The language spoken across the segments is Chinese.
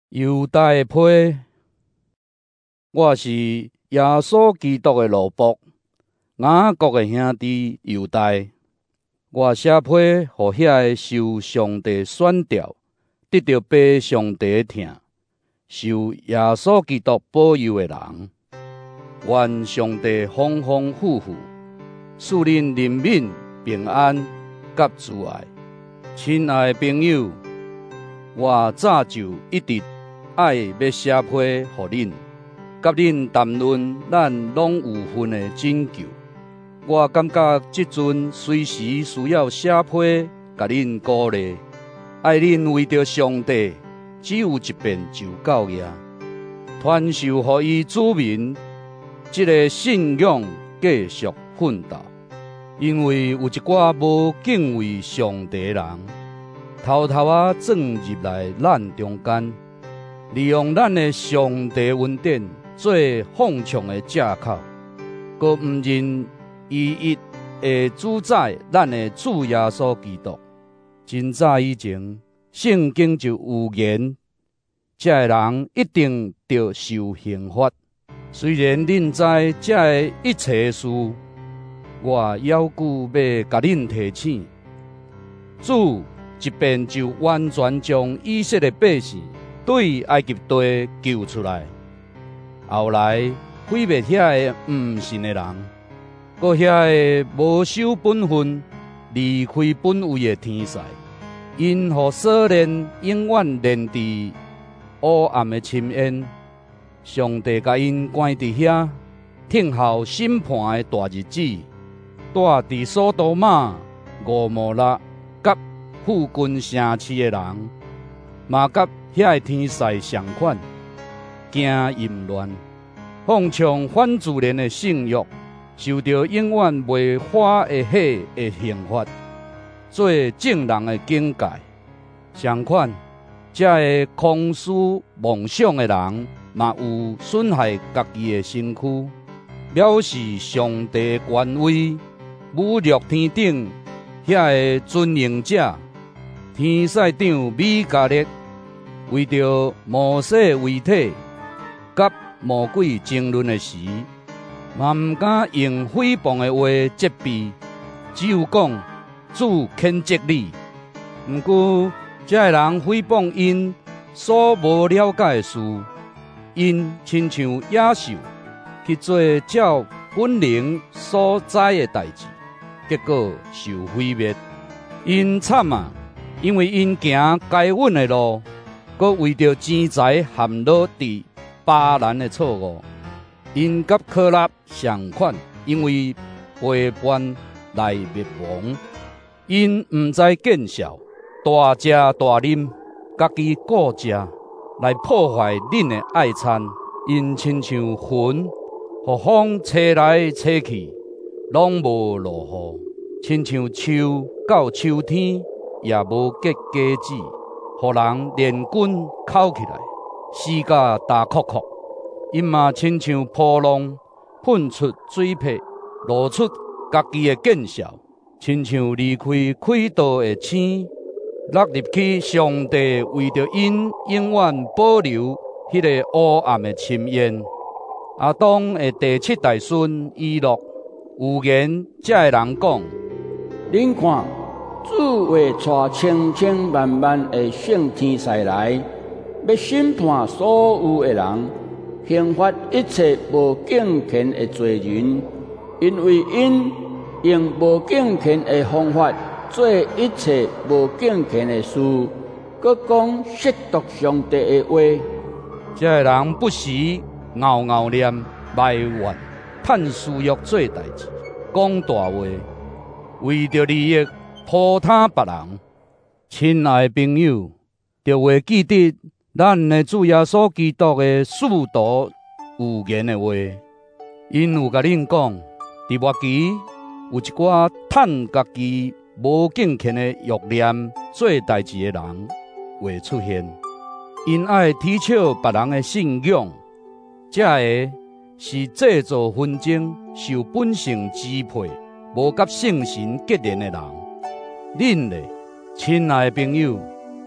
犹大的批，我是耶稣基督的奴仆，雅各的兄弟犹大。我写批，互遐个受上帝选召、得到爸上帝的疼、受耶稣基督保佑的人。愿上帝丰丰富富，赐恁人民平安甲慈爱。亲爱的朋友，我早就一直爱要写批互恁，甲恁谈论咱拢有份的拯救。我感觉即阵随时需要写批，甲恁鼓励，爱恁为着上帝，只有一遍就够呀。传授予伊子民，即个信仰继续奋斗。因为有一寡无敬畏上帝的人，偷偷钻入来咱中间，利用咱的上帝恩典做放纵的借口，搁毋认伊一会主宰咱的主耶稣基督。真早以前，圣经就有言，这个人一定得受刑罚。虽然恁知这个一切事，我要求要甲恁提醒，主一遍就完全将以色列百姓对埃及地救出来。后来毁灭遐个毋信的人，搁遐个无守本分、离开本位的天使，因互锁链永远连伫黑暗的深渊。上帝甲因关伫遐，听候审判的大日子。住伫索多玛、蛾摩拉甲附近城市的人，嘛甲遐个天使相款，惊淫乱，放纵反自然的性欲，受到永远袂化的火的刑罚，做正人的境界。相款，这个空思妄想的人，嘛有损害家己的身躯，藐视上帝的权威，侮辱天顶遐个尊荣者。天使长米迦勒为着摩西遗体甲魔鬼争论的时，嘛毋敢用诽谤的话责备，只有讲主谴责你。毋过，这个人诽谤因所无了解的事，因亲像野兽去做照本能所知的代志，结果受毁灭。因惨啊！因为因行该稳的路，搁为着钱财陷落伫巴兰的错误。因甲可拉相款，因为背叛来灭亡。因毋知见笑，大食大啉，家己顾食，来破坏恁的爱餐。因亲像云，互风吹来吹去，拢无落雨；亲像树到秋天，也无结果子，互人连根扣起来，死甲大哭哭。因嘛亲像波浪喷出水沫，露出家己的见笑，亲像离开轨道的星，落入去上帝为着因永远保留迄个黑暗的深渊。阿当的第七代孙以诺有言，这个人讲： 恁看，主会带千千万万的圣天使来，要审判所有的人，刑罚一切无敬虔的罪人，因为因用无敬虔的方法做一切无敬虔的事，搁讲亵渎上帝的话。 这个人不时拗拗念、埋怨、趁私欲做代志，讲大话，为着利益拖沓别人。亲爱的朋友，着会记得咱的主耶稣基督的使徒有言的话，因有甲恁讲，伫末期有一寡趁家己无敬虔的欲念做代志的人会出现。因爱提倡别人的信仰，这个是制造纷争、受本性支配、无甲圣神结连的人。恁咧，亲爱的朋友，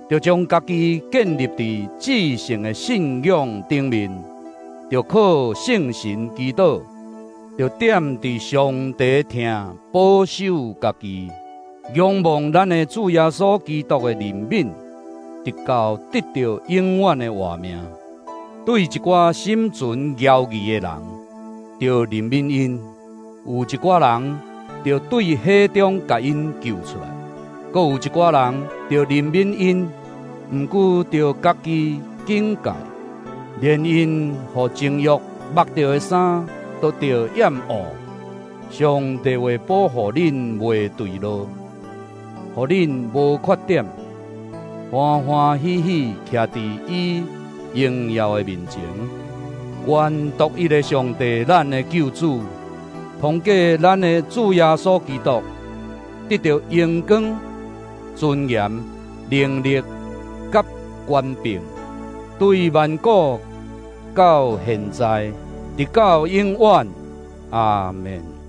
就将家己建立伫至圣的信仰顶面，就靠圣神祈祷，就点伫上帝听保守家己，仰望咱的主耶稣基督的怜悯，直到得到永远的活命。对一寡心存骄疑的人，就怜悯因；有一寡人就对海中甲因救出来，阁有一寡人就怜悯因，毋过就家己警戒，连因互情欲抹掉的衫都着掩污。上帝会保护恁袂坠落，互恁无缺点，欢欢喜喜徛伫伊荣耀的面前。愿独一的上帝，咱的救主，通过咱的主耶稣基督，得到荣光、尊严、能力、甲权柄，对万古到现在，直到永远。阿门。